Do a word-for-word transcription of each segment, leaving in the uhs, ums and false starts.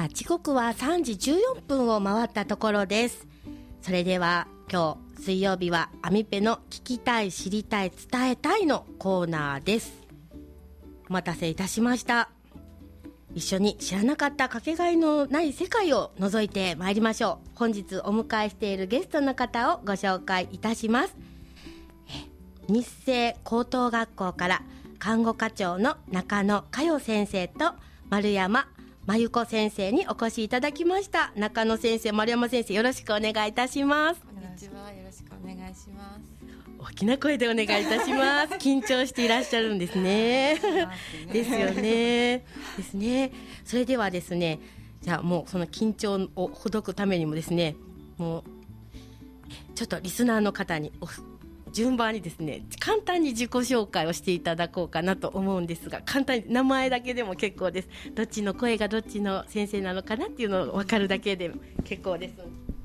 あ時刻はさんじじゅうよんぷんを回ったところです。それでは今日水曜日はアミペの聞きたい知りたい伝えたいのコーナーです。お待たせいたしました。一緒に知らなかったかけがえのない世界を覗いてまいりましょう。本日お迎えしているゲストの方をご紹介いたします。え日生高等学校から看護科長の中野佳代先生と丸山真由子先生にお越しいただきました。中野先生、丸山先生、よろしくお願いいたします。 こんにちは、よろしくお願いします。 大きな声でお願いいたします緊張していらっしゃるんですねですよねですね。それではですね、じゃあもうその緊張をほどくためにもですね、もうちょっとリスナーの方にお順番にですね、簡単に自己紹介をしていただこうかなと思うんですが、簡単に名前だけでも結構です。どっちの声がどっちの先生なのかなっていうのを分かるだけでも結構です。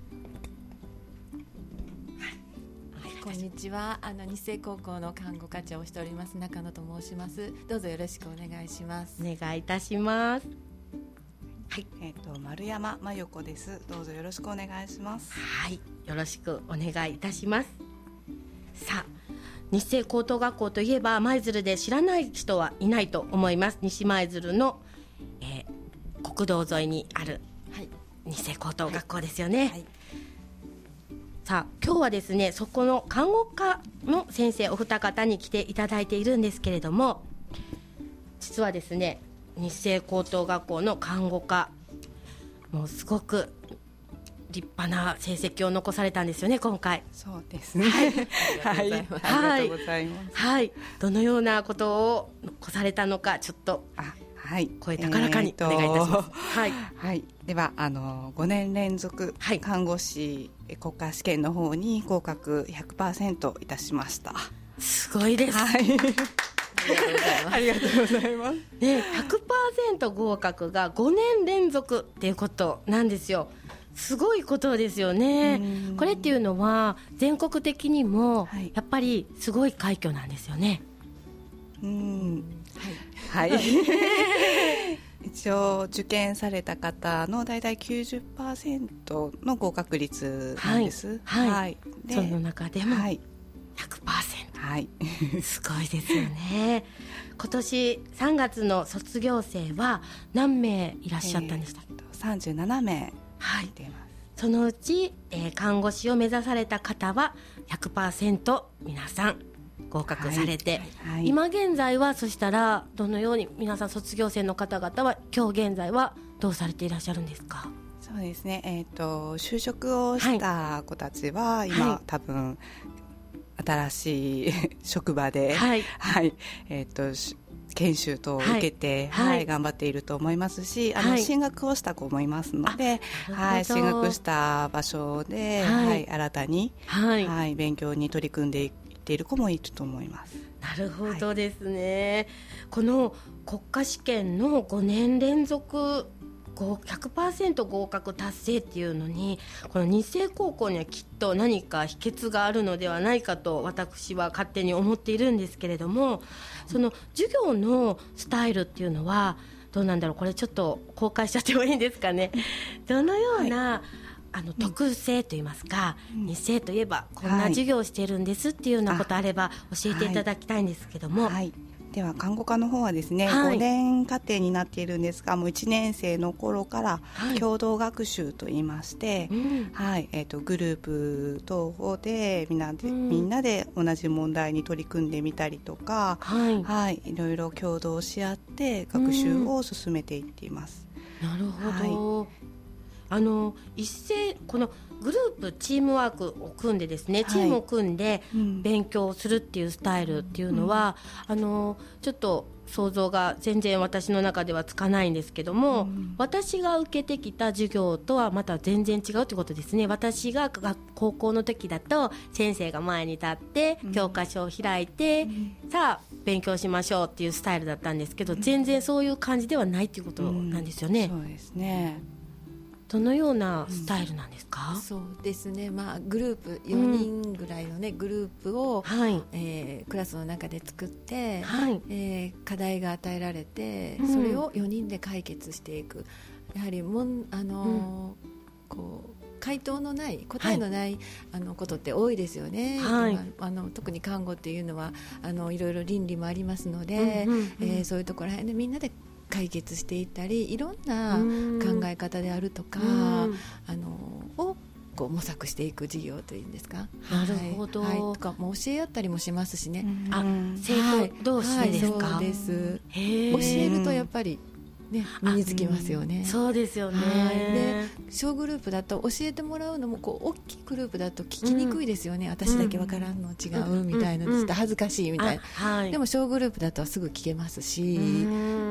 こんにちは、あの日生高校の看護科長をしております中野と申します。どうぞよろしくお願いします。 お願いいたします。 はい、えーと、丸山真由子です。どうぞよろしくお願いします。 はい、よろしくお願いいたします。さあ、日生高等学校といえば舞鶴で知らない人はいないと思います。西舞鶴の、えー、国道沿いにある日生高等学校ですよね。はいはい、さあ今日はですね、そこの看護科の先生お二方に来ていただいているんですけれども、実はですね、日生高等学校の看護科、もうすごく立派な成績を残されたんですよね、今回。 そうですね、はい、ありがとうございます。 はい、どのようなことを残されたのか、ちょっとあ、はい、声高らかにお願いいたします。 はい、はい、ではあのごねん連続看護師国家試験の方に合格 ひゃくパーセント いたしました。 すごいです。はい、 ありがとうございます。 ね、ひゃくパーセント 合格がごねん連続っていうことなんですよ。すごいことですよね。これっていうのは全国的にもやっぱりすごい快挙なんですよね。 うん、はい、はい、一応受験された方のだいたい きゅうじゅっパーセント の合格率なんです。 はい、はいはい、その中でも ひゃくパーセント、はい、すごいですよね。今年さんがつの卒業生は何名いらっしゃったんでしたっけ？ えー、さんじゅうななめい。はい、 そのうち、えー、看護師を目指された方は ひゃくパーセント 皆さん合格されて、はいはい、今現在はそしたらどのように皆さん卒業生の方々は今日現在はどうされていらっしゃるんですか？ そうですね、えーと、就職をした子たちは今、はい、多分新しい職場で、はいはい、えーと研修等を受けて、はいはい、頑張っていると思いますし、あの、はい、進学をした子もいますので、はい、進学した場所で、はいはい、新たに、はいはい、勉強に取り組んでいっている子もいると思います。 なるほどですね。はい、この国家試験のごねん連続ひゃくパーセント 合格達成っていうのに、この日生高校にはきっと何か秘訣があるのではないかと私は勝手に思っているんですけれども、その授業のスタイルっていうのはどうなんだろう。これちょっと公開しちゃってもいいんですかね。どのような、はい、あの特性といいますか、うん、日生といえばこんな授業をしているんですっていうようなことあれば教えていただきたいんですけども。 はいはい、では看護科の方はですね、はい、ごねん課程になっているんですが、もういちねん生の頃から共同学習といいまして、はいはい、えー、とグループ等でみんなで、うん、みんなで同じ問題に取り組んでみたりとか、はいはい、いろいろ共同し合って学習を進めていっています。 うん、なるほど。はい、あの一斉このグループチームワークを組んでですね、チームを組んで勉強するっていうスタイルっていうのは、うん、あのちょっと想像が全然私の中ではつかないんですけども、うん、私が受けてきた授業とはまた全然違うってことですね。私が高校の時だと先生が前に立って教科書を開いて、うん、さあ勉強しましょうっていうスタイルだったんですけど、全然そういう感じではないっていうことなんですよね。 うん、そうですね。 どのようなスタイルなんですか？ うん、そうですね、まあ、グループよにんぐらいの、ね、うん、グループを、はい、えー、クラスの中で作って、はい、えー、課題が与えられて、うん、それをよにんで解決していく、 やはりもんあの、うん、こう回答のない答えのない、はい、あのことって多いですよね、はい、あの特に看護っていうのはあのいろいろ倫理もありますので、うんうんうん、えー、そういうところら辺でみんなで解決していったりいろんな考え方であるとか、うん、あのをこう模索していく授業というんですか。 なるほど、 はいはい、とかも教え合ったりもしますしね、 うん、あ生徒同士ですか。 はいはい、そうです。教えるとやっぱりね、身につきますよね、 うん、そうですよね、 はい、で小グループだと教えてもらうのもこう大きいグループだと聞きにくいですよね、うん、私だけわからんの違うみたいな、うん、ちょっと恥ずかしいみたいな、はい、でも小グループだとすぐ聞けますし、うん、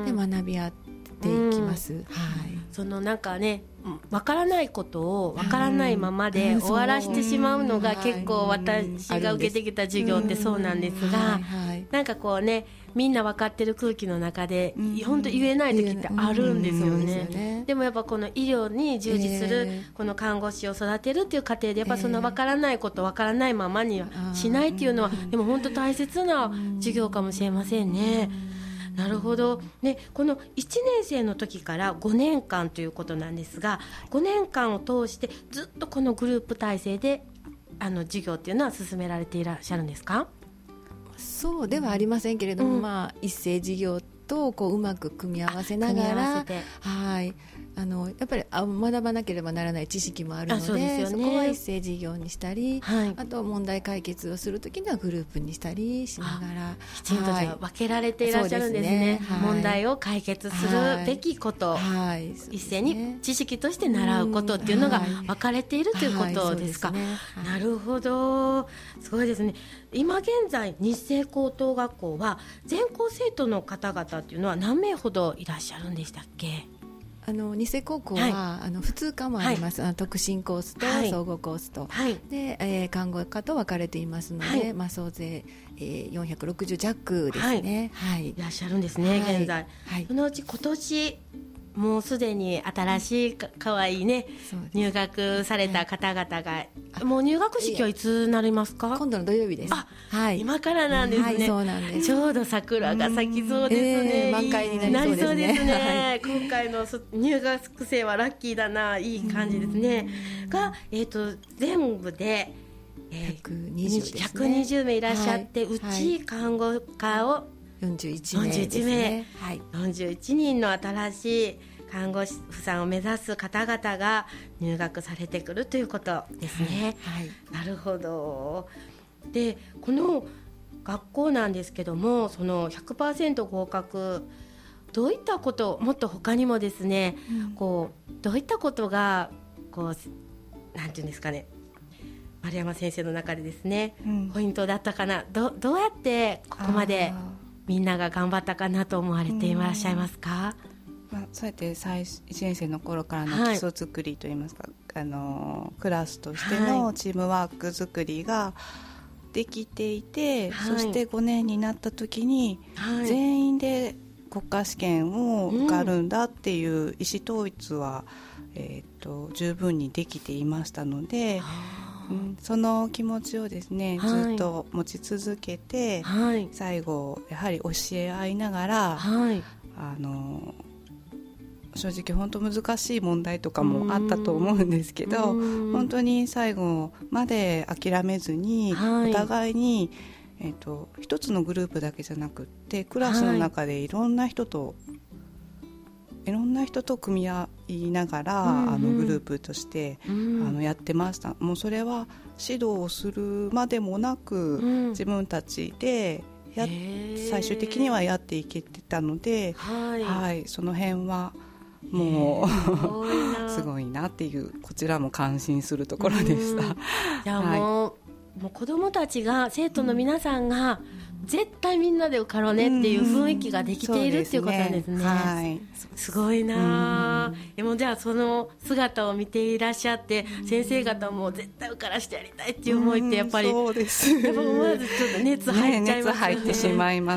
で学び合っていきます、うん、はい、 そのなんかねわからないことをわからないままで終わらしてしまうのが結構私が受けてきた授業ってそうなんですが、なんかこうねみんな分かってる空気の中で本当言えない時ってあるんですよね。でもやっぱこの医療に従事するこの看護師を育てるっていう過程でやっぱその分からないこと分からないままにはしないっていうのはでも本当大切な授業かもしれませんね。なるほど、ね、このいちねん生の時からごねんかんということなんですがごねんかんを通してずっとこのグループ体制であの授業っていうのは進められていらっしゃるんですか？ そうではありませんけれども、うん、まあ、一斉授業とこううまく組み合わせながら、はい、あのやっぱりあ学ばなければならない知識もあるの で, そ, で、ね、そこは一斉授業にしたり、はい、あと問題解決をするときにはグループにしたりしながらきちんとじゃ、はい、分けられていらっしゃるんですね、すね、はい、問題を解決するべきこと、はい、一斉に知識として習うことっていうのが分かれているということですか？はいはい、すね、はい、なるほど、すごいですね。今現在日生高等学校は全校生徒の方々っていうのは何名ほどいらっしゃるんでしたっけ？ あの日生高校は、はい、あの普通科もあります、はい、あの特進コースと総合コースと、はい、でえー、看護科と分かれていますので、はい、まあ、総勢、えー、よんひゃくろくじゅう弱ですね、はい、 いらっしゃるんですね、はい、現在、はい、そのうち今年もうすでに新しいか, かわいいね入学された方々が、はい、もう入学式はいつなりますか？ 今度の土曜日です。 あ、はい、今からなんですね、はい、そうなんです。ちょうど桜が咲きそうですね、 えー、満開になりそうですね、 ね今回の入学生はラッキーだな、いい感じですねが、えー、と全部で、えー、ひゃくにじゅうですね、ひゃくにじゅうめいいらっしゃって、はい、うち看護科をよんじゅういちめいですね、 はい、よんじゅういちにんの新しい看護師さんを目指す方々が入学されてくるということですね、はいはい、なるほど。でこの学校なんですけどもその ひゃくパーセント 合格どういったこともっと他にもですね、うん、こうどういったことがこうなんていうんですかね丸山先生の中でですね、うん、ポイントだったかな ど, どうやってここまでみんなが頑張ったかなと思われていらっしゃいますか？ まあ、そうやって最初いちねん生の頃からの基礎作りといいますか、はい、あのクラスとしてのチームワーク作りができていて、はい、そしてごねんになった時に、はい、全員で国家試験を受かるんだっていう意思統一は、うん、えー、と十分にできていましたので、うん、その気持ちをですね、はい、ずっと持ち続けて、はい、最後やはり教え合いながら、はい、あの正直本当難しい問題とかもあったと思うんですけど、本当に最後まで諦めずに、はい、お互いに、えーと、一つのグループだけじゃなくってクラスの中でいろんな人と、はい、いろんな人と組み合いながら、うんうん、あのグループとして、うん、あのやってました。もうそれは指導をするまでもなく、うん、自分たちでや最終的にはやっていけてたので、はいはい、その辺はもうすごいなっていうこちらも感心するところでした。いや、はい、もう、もう子どもたちが生徒の皆さんが絶対みんなで受かろうねっていう雰囲気ができているっていうことなんですね、うん、はい、すごいな。でもじゃあその姿を見ていらっしゃって先生方も絶対受からしてやりたいっていう思いってやっぱり、 そうです、 やっぱ思わずちょっと熱入っちゃいますよね。 熱入ってしまいます、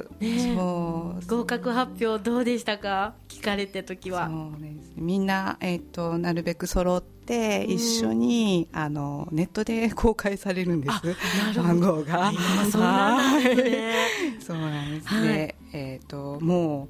ね、 そう合格発表どうでしたか？聞かれた時は。 そうです、みんな、えーと、なるべく揃って一緒に、うん、あのネットで公開されるんです、番号が。 そうなんですね。 そうなんですね、はい、えーと、もう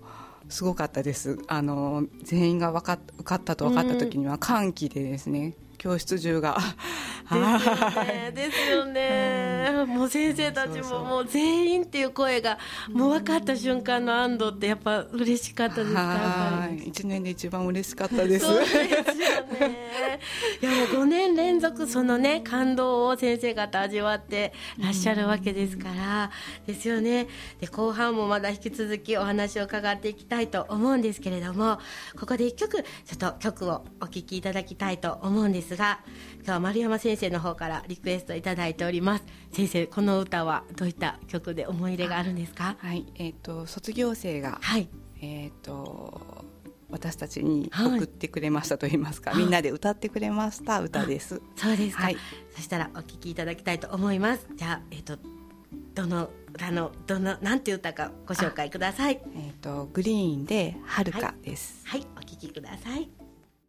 すごかったです。あの全員が分かっ受かったと分かった時には歓喜でですね、教室中がですよね、ですよね、うん、もう先生たちももう全員っていう声がもう分かった瞬間の安堵ってやっぱ嬉しかったですか？ はい、いちねんで一番嬉しかったです。 そうですよね。いやもうごねん連続そのね感動を先生方味わってらっしゃるわけですから、うん、ですよね。で後半もまだ引き続きお話を伺っていきたいと思うんですけれども、ここでいっきょくちょっと曲をお聴きいただきたいと思うんですが、今日は丸山先生の方からリクエストいただいております。先生、この歌はどういった曲で思い入れがあるんですか？ はい、えーと、卒業生が、はい、えーと私たちに送ってくれましたといいますか、はい、みんなで歌ってくれました歌です。 そうですか、はい、そしたらお聴きいただきたいと思います。じゃあ、えーと、どの歌のどのなんて歌かご紹介ください。 えーと、グリーンではるかです。 はい、はい、お聴きください。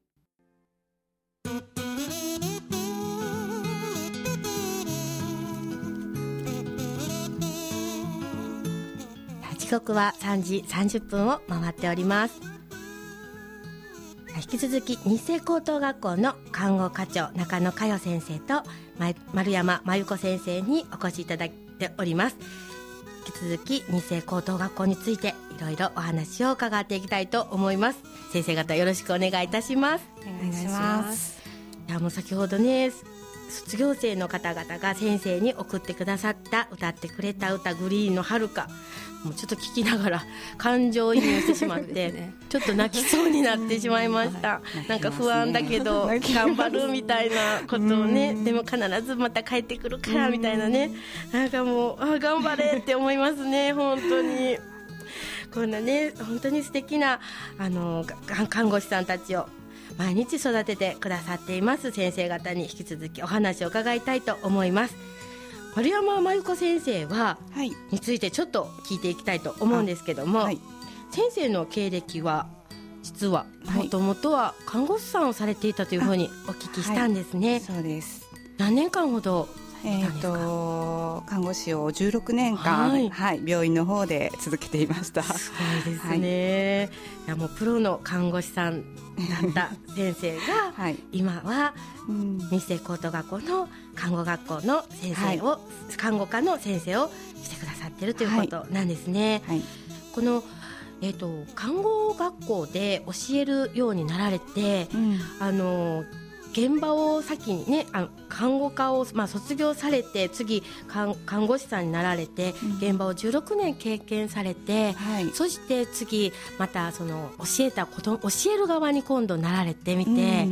時刻はさんじさんじゅっぷんを回っております。引き続き日生高等学校の看護課長中野佳代先生と丸山真由子先生にお越しいただいております。引き続き日生高等学校についていろいろお話を伺っていきたいと思います。先生方よろしくお願いいたします。 お願いします。 いやもう先ほどね卒業生の方々が先生に送ってくださった歌ってくれた歌グリーンのはるか、もうちょっと聞きながら感情移入してしまって、ね、ちょっと泣きそうになってしまいました、うん、なんか不安だけど頑張るみたいなことをね、でも必ずまた帰ってくるからみたいなね、なんかもうあ頑張れって思いますね本当に。こんなね本当に素敵なあの看護師さんたちを毎日育ててくださっています先生方に引き続きお話を伺いたいと思います。丸山真由子先生は、はい、についてちょっと聞いていきたいと思うんですけども、はい、先生の経歴は実はもともとは看護師さんをされていたというふうにお聞きしたんですね、 はい、そうです。 何年間ほどえー、と看護師をじゅうろくねんかん、はいはい、病院の方で続けていました。 すごいですね、はい、いやもうプロの看護師さんだった先生が、はい、今は日生高等学校の看護学校の先生を、はい、看護科の先生をしてくださっているということなんですね、はいはい、この、えー、と看護学校で教えるようになられて、うん、あの現場を先にねあ看護科を、まあ、卒業されて次看, 看護師さんになられて、うん、現場をじゅうろくねん経験されて、はい、そして次またその教えたこと教える側に今度なられてみて、うん、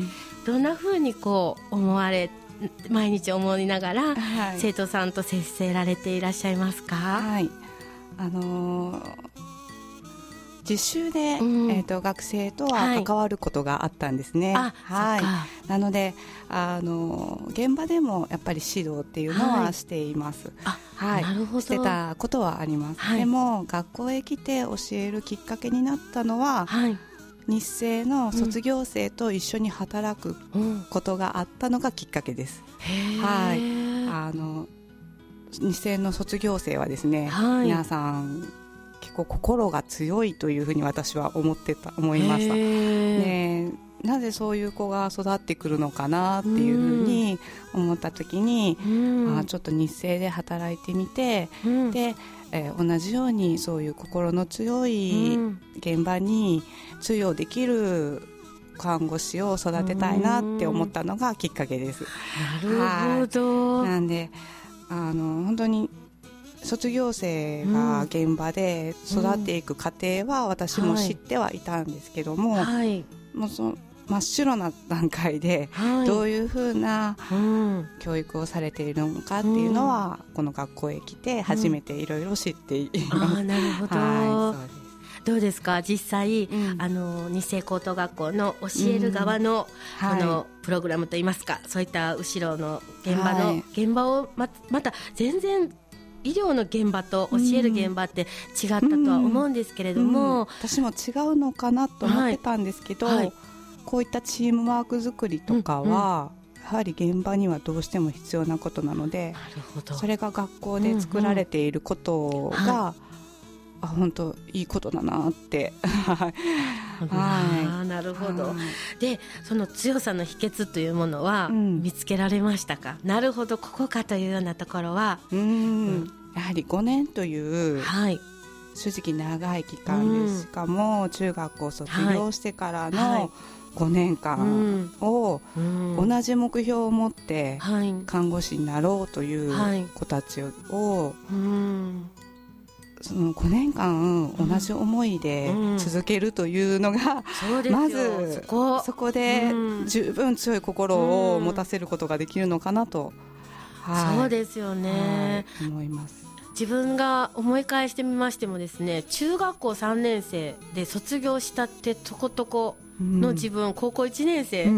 どんな風にこう思われ毎日思いながら、はい、生徒さんと接せられていらっしゃいますか？ はい、あのー実習で、うんえー、と学生とは関わることがあったんですね、はいはい、なのであの現場でもやっぱり指導っていうのはしています、はいはい、してたことはあります、はい、でも学校へ来て教えるきっかけになったのは、はい、日生の卒業生と一緒に働くことがあったのがきっかけです、うんはい、あの日生の卒業生はですね、はい、皆さん結構心が強いというふうに私は思ってた思いました、ね、なぜそういう子が育ってくるのかなっていうふうに思った時に、うん、あちょっと日生で働いてみて、うん、で、えー、同じようにそういう心の強い現場に通用できる看護師を育てたいなって思ったのがきっかけです、 うん、なるほど。 なんであの本当に卒業生が現場で育っていく過程は私も知ってはいたんですけども、はい、もうその真っ白な段階でどういうふうな教育をされているのかっていうのは、うん、この学校へ来て初めていろいろ知っています、うん、あなるほど、はい、そうです。どうですか実際、うん、あの日生高等学校の教える側の、うんはい、このプログラムといいますかそういった後ろの現場の、はい、現場を ま, また全然医療の現場と教える現場って違ったとは思うんですけれども、うんうん、 私も違うのかなと思ってたんですけど、はいはい、こういったチームワーク作りとかは、うんうん、やはり現場にはどうしても必要なことなので、なるほど、それが学校で作られていることが、うんうんはい、 あ本当いいことだなってはい、なるほど。でその強さの秘訣というものは見つけられましたか？うん、なるほどここかというようなところはうん、うん、やはりごねんという、はい、正直長い期間で、うん、しかも中学校卒業してからのごねんかんを同じ目標を持って看護師になろうという子たちを、うんそのごねんかん同じ思いで続けるというのが、うん、まず そ, こそこで十分強い心を持たせることができるのかなと、 うんはい、そうですよね、 はい、思います。 自分が思い返してみましてもですね、中学校さんねん生で卒業したってとことこの自分、うん、高校いちねん生、うん、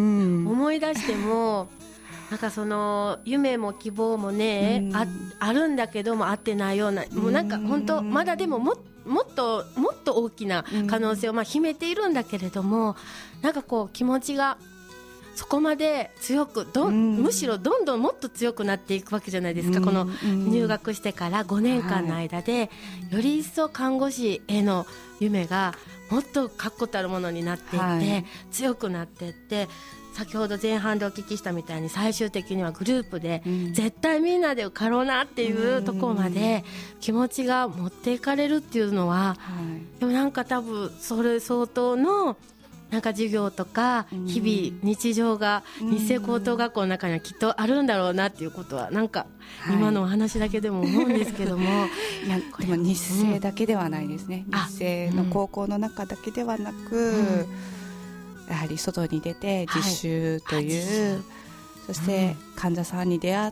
思い出してもなんかその夢も希望もね、うん、あ, あるんだけども合ってないような、もうなんか本当まだでも も, もっともっと大きな可能性をまあ秘めているんだけれども、なんかこう気持ちがそこまで強くど、むしろどんどんもっと強くなっていくわけじゃないですか。この入学してからごねんかんの間でより一層看護師への夢がもっと確固たるものになっていって、はい、強くなっていって、先ほど前半でお聞きしたみたいに最終的にはグループで絶対みんなで受かろうなっていうところまで気持ちが持っていかれるっていうのは、でもなんか多分それ相当のなんか授業とか日々日常が日生高等学校の中にはきっとあるんだろうなっていうことはなんか今のお話だけでも思うんですけども、はい、 いやでも日生だけではないですね、うん、日生の高校の中だけではなく、うんやはり外に出て実習という、はい、そして患者さんに出会って、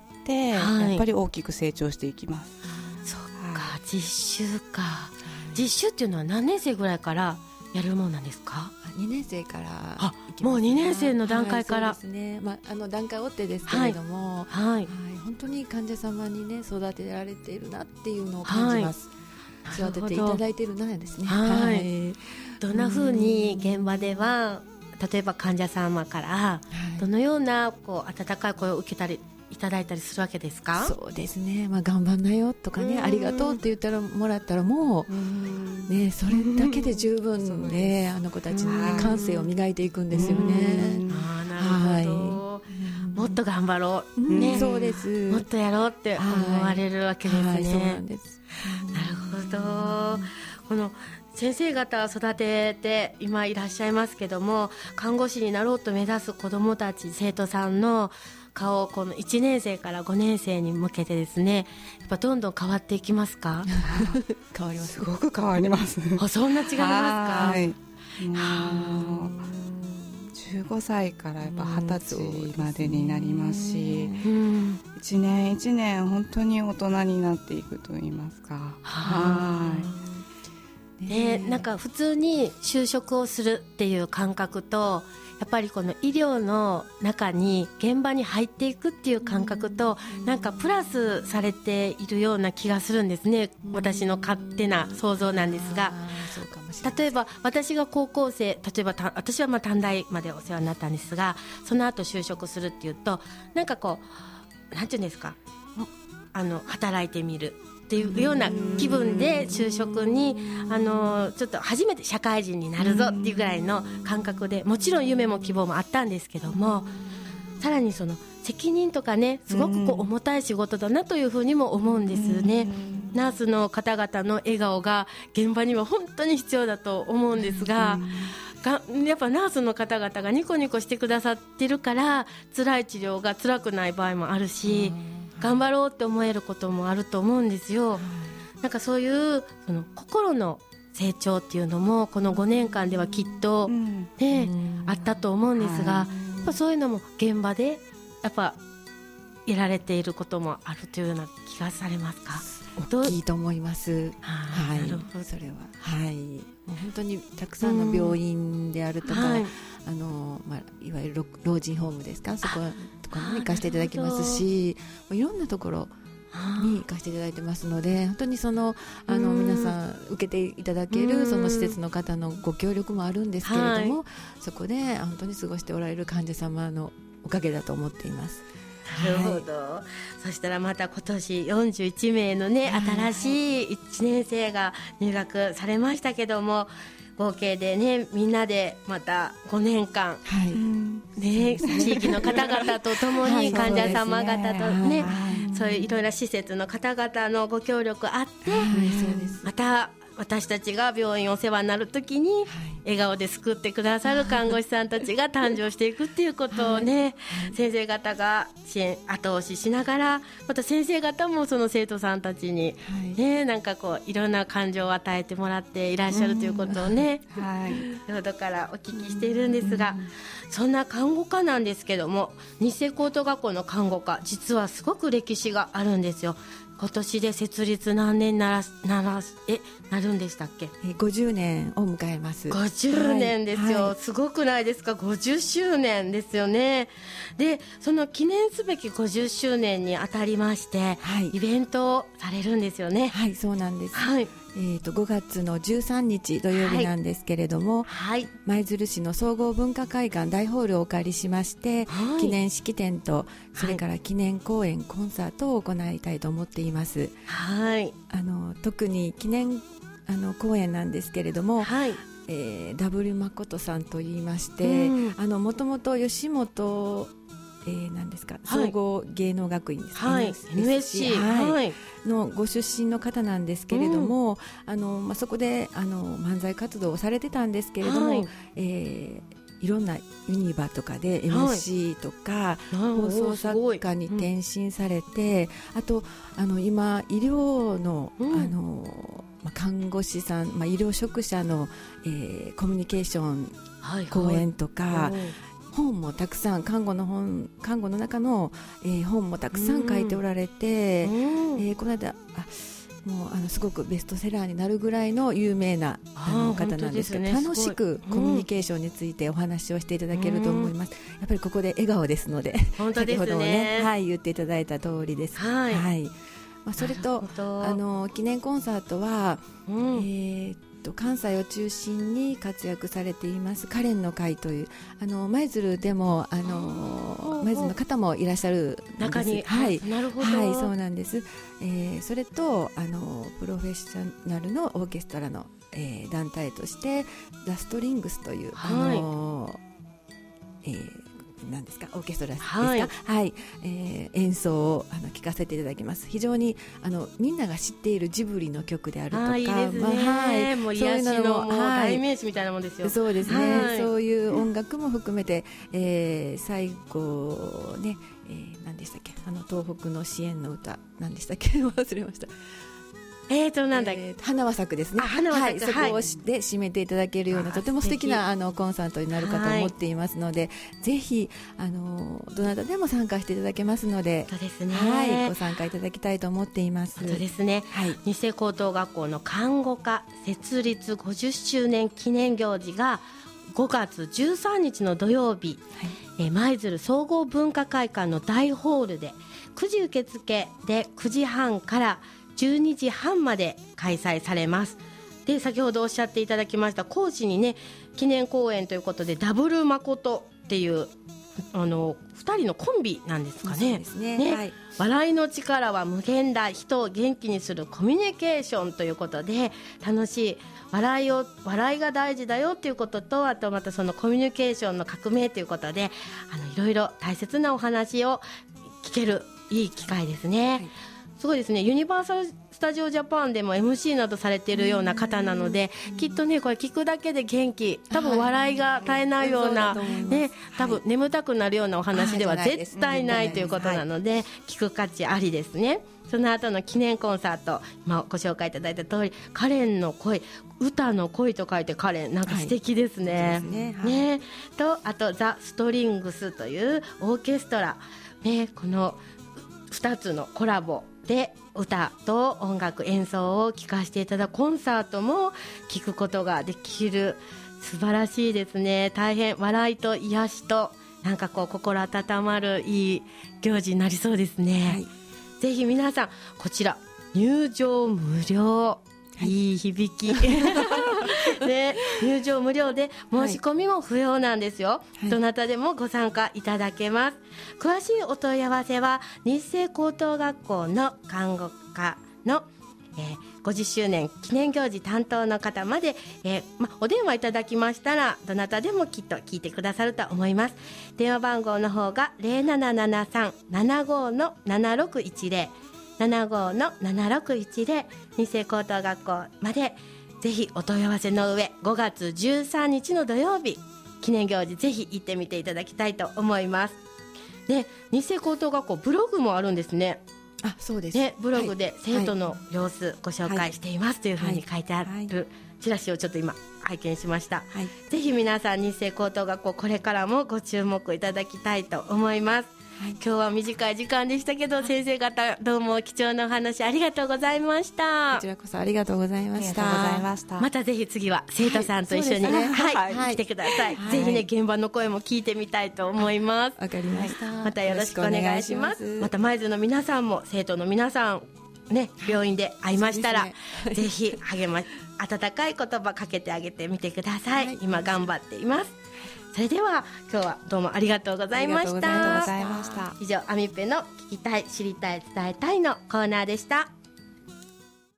うん、やっぱり大きく成長していきます、 はい、そっか、はい、実習か。実習っていうのは何年生ぐらいからやるものなんですか？ にねん生から行きます。もうにねん生の段階から、はい、 そうですね、まあ、あの段階を追ってですけれども、はいはいはい、本当に患者様に、ね、育てられているなっていうのを感じます、はい、育てていただいているなですね、はいはい、 どんな風に現場では例えば患者様からどのようなこう温かい声を受けたりいただいたりするわけですか？ そうですね、まあ、頑張んなよとかね、ありがとうって言ったらもらったらもう、ね、それだけで十分であの子たちの、ね、感性を磨いていくんですよね。 あなるほど、はい、もっと頑張ろう、ね、 うん、そうです。 もっとやろうって思われるわけですね、はいはい、 そうなんです。 なるほど。この先生方を育てて今いらっしゃいますけども、看護師になろうと目指す子どもたち生徒さんの顔をこのいちねん生からごねん生に向けてですね、やっぱどんどん変わっていきますか？ 変わります。 すごく変わりますあ、そんな違いますか？はい、 もうじゅうごさいからやっぱはたちまでになりますし、うん、一年一年本当に大人になっていくといいますか。はいね、なんか普通に就職をするっていう感覚と、やっぱりこの医療の中に現場に入っていくっていう感覚となんかプラスされているような気がするんですね。私の勝手な想像なんですが、例えば私が高校生、例えば私はまあ短大までお世話になったんですが、その後就職するっていうとなんかこうなんていうんですか、あの働いてみるっていうような気分で就職にあのちょっと初めて社会人になるぞっていうぐらいの感覚で、もちろん夢も希望もあったんですけども、さらにその責任とかね、すごくこう重たい仕事だなというふうにも思うんですね。ナースの方々の笑顔が現場には本当に必要だと思うんですが、がやっぱナースの方々がニコニコしてくださってるから辛い治療が辛くない場合もあるし、頑張ろうって思えることもあると思うんですよ。なんかそういうその心の成長っていうのもこのごねんかんではきっと、ねうん、あったと思うんですが、はい、やっぱそういうのも現場でやっぱやられていることもあるというような気がされますか？ 大きいと思います。はい、なるほど。それは、はい、もう本当にたくさんの病院であるとか、うんはい、あのまあ、いわゆる老人ホームですか、そことかに行かせていただきますし、いろんなところに行かせていただいてますので、本当にそのあの皆さん受けていただけるその施設の方のご協力もあるんですけれども、はい、そこで本当に過ごしておられる患者様のおかげだと思っています。 なるほど、はい、そしたらまた今年よんじゅういちめいのね、はい、新しいいちねん生が入学されましたけども、合計でねみんなでまたごねんかん、はいね、地域の方々とともに患者様方とね、はい、そういういろいろ施設の方々のご協力あって、はい、そうです。また私たちが病院お世話になるときに笑顔で救ってくださる看護師さんたちが誕生していくっていうことをね、はい、先生方が支援後押ししながら、また先生方もその生徒さんたちに、ね、なんかこういろんな感情を与えてもらっていらっしゃるということをね、はい、先ほどからお聞きしているんですが、そんな看護科なんですけども、日生高等学校の看護科、実はすごく歴史があるんですよ。今年で設立何年ならならえなるんでしたっけ？ えごじゅうねんを迎えます。 ごじゅうねんですよ、はい、すごくないですか？ごじゅっしゅうねんですよね。でその記念すべきごじゅっしゅうねんにあたりまして、はい、イベントをされるんですよね。 はい、そうなんです、はい。えー、とごがつのじゅうさんにち土曜日なんですけれども、はい、舞鶴市の総合文化会館大ホールをお借りしまして、はい、記念式典とそれから記念公演、コンサートを行いたいと思っています。はい、あの特に記念あの公演なんですけれども、はい、えー、W 誠さんといいまして、もともと吉本えー、何ですか、総合芸能学院ですね、はい、エヌエスシー、はいはい、のご出身の方なんですけれども、うん、あのまあ、そこであの漫才活動をされてたんですけれども、はい、えー、いろんなユニバとかで エムシー とか、はい、放送作家に転身されて、うん、あとあの今医療の、うん、あのまあ、看護師さん、まあ、医療職者の、えー、コミュニケーション講演とか、はいはい、本もたくさん看護の本看護の中の、えー、本もたくさん書いておられて、うん、えー、この間あもうあのすごくベストセラーになるぐらいの有名なあの方なんですけど、ね、楽しくコミュニケーションについてお話をしていただけると思います、うん、やっぱりここで笑顔ですので、 本当ですね、 先ほどもね、はい、言っていただいた通りです、はい、はい、まあ、それとあの記念コンサートは、うん、えー関西を中心に活躍されていますカレンの会というあの舞鶴でもあの舞鶴の方もいらっしゃるんです。 中に、 はい、 なるほど、 はい、そうなんです、えー、それとあのプロフェッショナルのオーケストラの、えー、団体としてザ・ストリングスという、はい、あのえー何ですかオーケストラですか、はいはい、えー、演奏をあの聴かせていただきます。非常にあのみんなが知っているジブリの曲であるとか、 あ、いいですね、まあ、はい、もう癒しのもう代名詞みたいなもんですよ。 そうですね、はい、そういう音楽も含めて、えー、最後ね、えー、何でしたっけ、あの東北の支援の歌何でしたっけ忘れました。 えーとなんだっけ、 えー、花は咲くですね。 花は咲く、 はい、そこをしで締めていただけるようなとても素敵なあのコンサートになるかと思っていますので、はい、ぜひあのどなたでも参加していただけますので、 そうですね、 はい、ご参加いただきたいと思っています。 そうですね、はい、日生高等学校の看護科設立ごじゅっしゅうねん記念行事がごがつじゅうさんにちの土曜日、はい、え舞鶴総合文化会館の大ホールでくじ受付でくじはんからじゅうにじはんまで開催されます。で先ほどおっしゃっていただきました講師にね、記念公演ということでダブル誠っていうあのふたりのコンビなんですかね。 そうですね、ね、はい、 笑いの力は無限大、人を元気にするコミュニケーションということで、楽しい笑いを笑いが大事だよということと、あとまたそのコミュニケーションの革命ということで、あのいろいろ大切なお話を聞けるいい機会ですね、はい、すごいですね。ユニバーサルスタジオジャパンでも エムシー などされているような方なので、きっとねこれ聞くだけで元気、多分笑いが絶えないような、ね、多分眠たくなるようなお話では絶対ないということなので、聞く価値ありですね。その後の記念コンサート、今ご紹介いただいた通り、カレンの声、歌の恋と書いてカレン、なんか素敵ですね、はい、ね、はい、ね、とあとザ・ストリングスというオーケストラ、ね、このふたつのコラボで歌と音楽演奏を聴かせていただくコンサートも聴くことができる、素晴らしいですね。大変笑いと癒しとなんかこう心温まるいい行事になりそうですね、はい、ぜひ皆さんこちら入場無料、はい、いい響きね、入場無料で申し込みも不要なんですよ、はい、どなたでもご参加いただけます。詳しいお問い合わせは日生高等学校の看護科の、えー、ごじゅっしゅうねん記念行事担当の方まで、えーま、お電話いただきましたらどなたでもきっと聞いてくださると思います。電話番号の方が ゼロななななさん ななご の ななろくいちゼロ ななご の ななろくいちゼロ 日生高等学校までぜひお問い合わせの上、ごがつじゅうさんにちの土曜日記念行事ぜひ行ってみていただきたいと思います。で、日生高等学校ブログもあるんですね。 あ、そうです、 ね、ブログで生徒の様子ご紹介していますというふうに書いてあるチラシをちょっと今拝見しました、はい、ぜひ皆さん日生高等学校これからもご注目いただきたいと思います。はい、今日は短い時間でしたけど、先生方どうも貴重なお話ありがとうございました。 こちらこそありがとうございました。 ありがとうございました。 またぜひ次は生徒さんと一緒に、はいねはいはい、来てください、はい、ぜひね現場の声も聞いてみたいと思います。 わかりました、 またよろしくお願いします。また舞鶴の皆さんも生徒の皆さんね、病院で会いましたら、ね、ぜひ励ま温かい言葉かけてあげてみてください、はい、今頑張っています。それでは今日はどうもありがとうございました。 ありがとうございました。 以上、アミペの聞きたい知りたい伝えたいのコーナーでした。